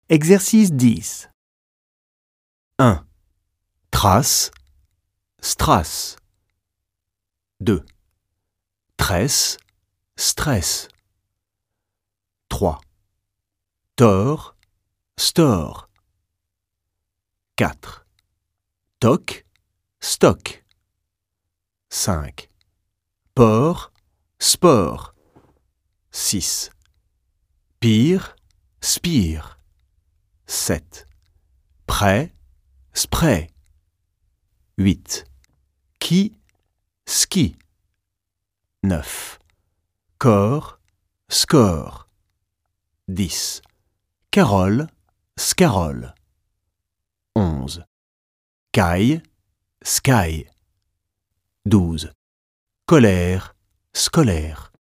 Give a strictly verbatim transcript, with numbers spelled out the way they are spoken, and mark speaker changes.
Speaker 1: Exercice dix. un. Trace, strass. deux. Tresse, stress. trois. Tort, store. quatre. Toc, stock. cinq. Port, sport. six. Pire, spire. sept. Prêt, spray. huit. Qui, ski. neuf. Corps, score. dix. Carole, scarole. onze. Caille, sky. douze. Colère, scolaire.